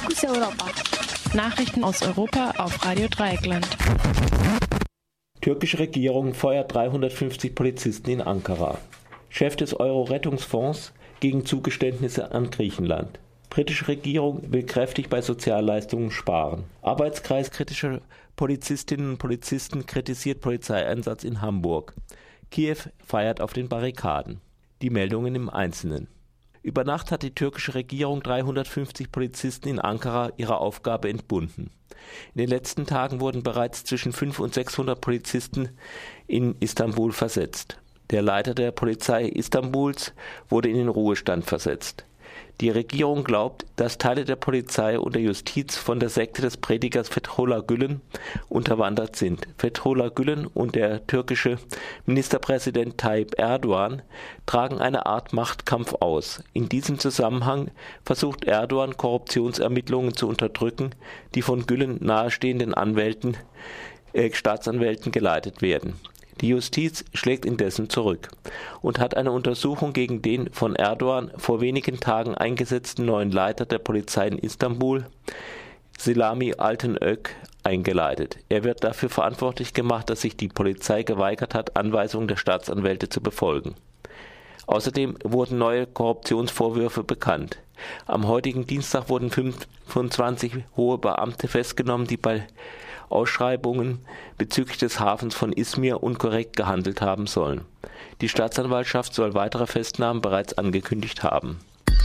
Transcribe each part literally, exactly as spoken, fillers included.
Fokus Europa. Nachrichten aus Europa auf Radio Dreieckland. Türkische Regierung feuert dreihundertfünfzig Polizisten in Ankara. Chef des Euro-Rettungsfonds gegen Zugeständnisse an Griechenland. Britische Regierung will kräftig bei Sozialleistungen sparen. Arbeitskreis kritischer Polizistinnen und Polizisten kritisiert Polizeieinsatz in Hamburg. Kiew feiert auf den Barrikaden. Die Meldungen im Einzelnen. Über Nacht hat die türkische Regierung dreihundertfünfzig Polizisten in Ankara ihrer Aufgabe entbunden. In den letzten Tagen wurden bereits zwischen fünfhundert und sechshundert Polizisten in Istanbul versetzt. Der Leiter der Polizei Istanbuls wurde in den Ruhestand versetzt. Die Regierung glaubt, dass Teile der Polizei und der Justiz von der Sekte des Predigers Fethullah Gülen unterwandert sind. Fethullah Gülen und der türkische Ministerpräsident Tayyip Erdogan tragen eine Art Machtkampf aus. In diesem Zusammenhang versucht Erdogan, Korruptionsermittlungen zu unterdrücken, die von Gülen nahestehenden Anwälten, äh, Staatsanwälten geleitet werden. Die Justiz schlägt indessen zurück und hat eine Untersuchung gegen den von Erdogan vor wenigen Tagen eingesetzten neuen Leiter der Polizei in Istanbul, Selami Altınök, eingeleitet. Er wird dafür verantwortlich gemacht, dass sich die Polizei geweigert hat, Anweisungen der Staatsanwälte zu befolgen. Außerdem wurden neue Korruptionsvorwürfe bekannt. Am heutigen Dienstag wurden fünfundzwanzig hohe Beamte festgenommen, die bei Ausschreibungen bezüglich des Hafens von Izmir unkorrekt gehandelt haben sollen. Die Staatsanwaltschaft soll weitere Festnahmen bereits angekündigt haben.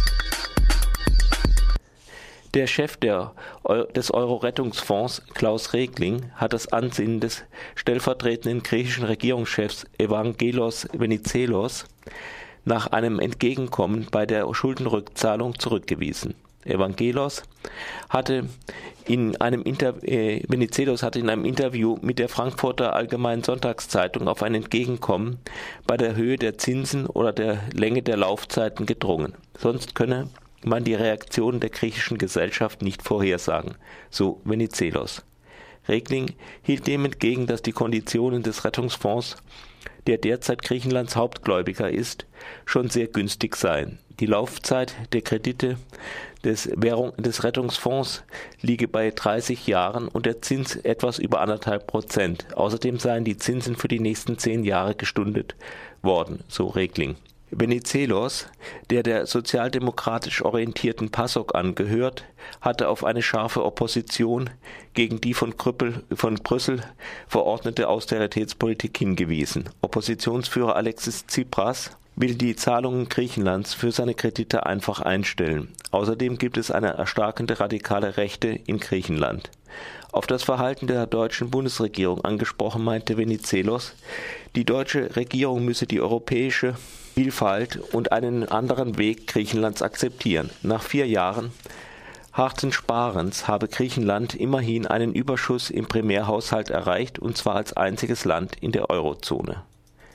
Der Chef der, des Euro-Rettungsfonds, Klaus Regling, hat das Ansinnen des stellvertretenden griechischen Regierungschefs Evangelos Venizelos nach einem Entgegenkommen bei der Schuldenrückzahlung zurückgewiesen. Evangelos hatte in einem Inter äh, Venizelos hatte in einem Interview mit der Frankfurter Allgemeinen Sonntagszeitung auf ein Entgegenkommen bei der Höhe der Zinsen oder der Länge der Laufzeiten gedrungen. Sonst könne man die Reaktionen der griechischen Gesellschaft nicht vorhersagen, so Venizelos. Regling hielt dem entgegen, dass die Konditionen des Rettungsfonds, der derzeit Griechenlands Hauptgläubiger ist, schon sehr günstig seien. Die Laufzeit der Kredite des, Währung, des Rettungsfonds liege bei dreißig Jahren und der Zins etwas über anderthalb Prozent. Außerdem seien die Zinsen für die nächsten zehn Jahre gestundet worden, so Regling. Venizelos, der der sozialdemokratisch orientierten PASOK angehört, hatte auf eine scharfe Opposition gegen die von, Krüppel, von Brüssel verordnete Austeritätspolitik hingewiesen. Oppositionsführer Alexis Tsipras will die Zahlungen Griechenlands für seine Kredite einfach einstellen. Außerdem gibt es eine erstarkende radikale Rechte in Griechenland. Auf das Verhalten der deutschen Bundesregierung angesprochen, meinte Venizelos, die deutsche Regierung müsse die europäische Vielfalt und einen anderen Weg Griechenlands akzeptieren. Nach vier Jahren harten Sparens habe Griechenland immerhin einen Überschuss im Primärhaushalt erreicht, und zwar als einziges Land in der Eurozone.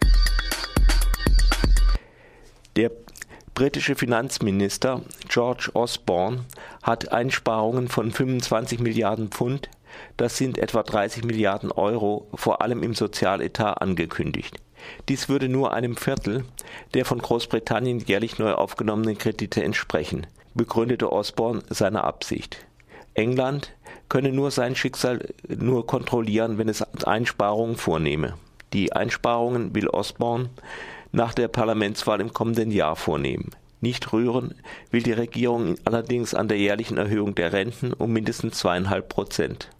Der britische Finanzminister George Osborne hat Einsparungen von fünfundzwanzig Milliarden Pfund, das sind etwa dreißig Milliarden Euro, vor allem im Sozialetat angekündigt. Dies würde nur einem Viertel der von Großbritannien jährlich neu aufgenommenen Kredite entsprechen, begründete Osborne seine Absicht. England könne nur sein Schicksal nur kontrollieren, wenn es Einsparungen vornehme. Die Einsparungen will Osborne nach der Parlamentswahl im kommenden Jahr vornehmen. Nicht rühren will die Regierung allerdings an der jährlichen Erhöhung der Renten um mindestens zweieinhalb Prozent.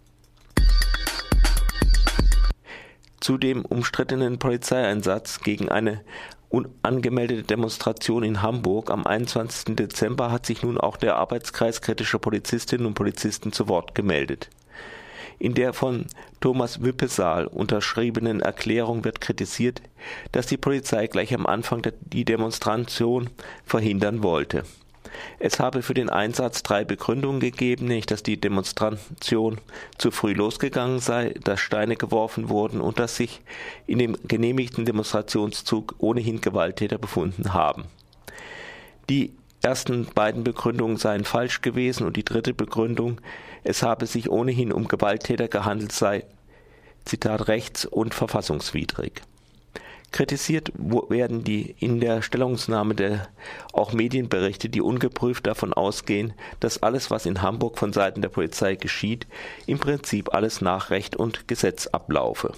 Zu dem umstrittenen Polizeieinsatz gegen eine unangemeldete Demonstration in Hamburg am einundzwanzigsten Dezember hat sich nun auch der Arbeitskreis kritischer Polizistinnen und Polizisten zu Wort gemeldet. In der von Thomas Wippesaal unterschriebenen Erklärung wird kritisiert, dass die Polizei gleich am Anfang die Demonstration verhindern wollte. Es habe für den Einsatz drei Begründungen gegeben, nämlich dass die Demonstration zu früh losgegangen sei, dass Steine geworfen wurden und dass sich in dem genehmigten Demonstrationszug ohnehin Gewalttäter befunden haben. Die ersten beiden Begründungen seien falsch gewesen und die dritte Begründung, es habe sich ohnehin um Gewalttäter gehandelt, sei, Zitat, rechts- und verfassungswidrig. Kritisiert werden die in der Stellungnahme der auch Medienberichte, die ungeprüft davon ausgehen, dass alles, was in Hamburg von Seiten der Polizei geschieht, im Prinzip alles nach Recht und Gesetz ablaufe.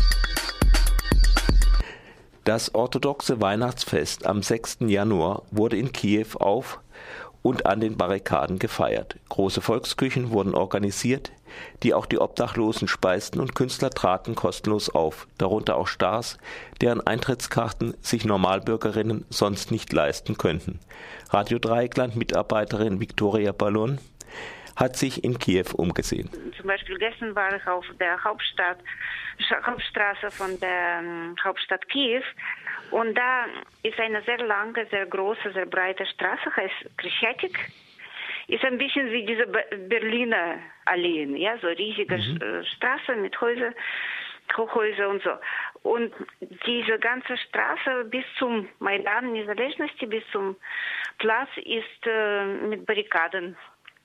Das orthodoxe Weihnachtsfest am sechsten Januar wurde in Kiew auf und an den Barrikaden gefeiert. Große Volksküchen wurden organisiert, die auch die Obdachlosen speisten, und Künstler traten kostenlos auf, darunter auch Stars, deren Eintrittskarten sich Normalbürgerinnen sonst nicht leisten könnten. Radio Dreieckland-Mitarbeiterin Viktoria Ballon hat sich in Kiew umgesehen. Zum Beispiel gestern war ich auf der Hauptstadt, Hauptstraße von der um, Hauptstadt Kiew, und da ist eine sehr lange, sehr große, sehr breite Straße, heißt Krещатик. Ist ein bisschen wie diese Berliner Alleen, ja, so riesige mhm. Straße mit Häusern, Hochhäuser und so. Und diese ganze Straße bis zum Maidan Незалежности, bis zum Platz ist äh, mit Barrikaden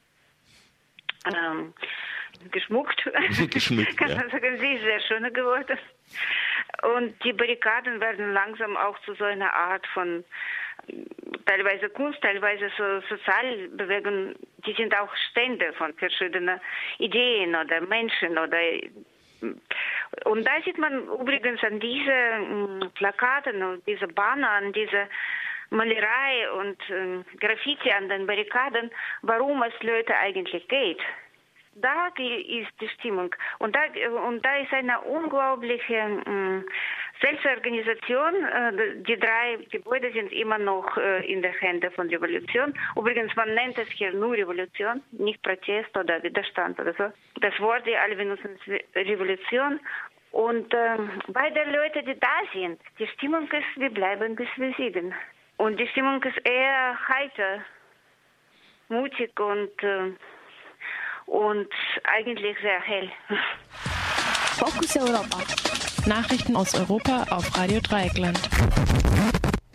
ähm, geschmückt. geschmückt Kann ja. man sagen, sie ist sehr schön geworden. Und die Barrikaden werden langsam auch zu so einer Art von teilweise Kunst, teilweise so Sozialbewegungen, die sind auch Stände von verschiedenen Ideen oder Menschen oder und da sieht man übrigens an diese Plakaten und diese Banner, an diese Malerei und äh, Graffiti an den Barrikaden, warum es Leute eigentlich geht. Da ist die Stimmung. Und da, und da ist eine unglaubliche äh, Selbstorganisation. Äh, die drei Gebäude sind immer noch äh, in den Händen von Revolution. Übrigens, man nennt es hier nur Revolution, nicht Protest oder Widerstand oder so. Das Wort, die alle benutzen, ist Revolution. Und äh, beide Leute, die da sind, die Stimmung ist, wir bleiben, bis wir siegen. Und die Stimmung ist eher heiter, mutig und äh, und eigentlich sehr hell. Fokus Europa. Nachrichten aus Europa auf Radio Dreieckland.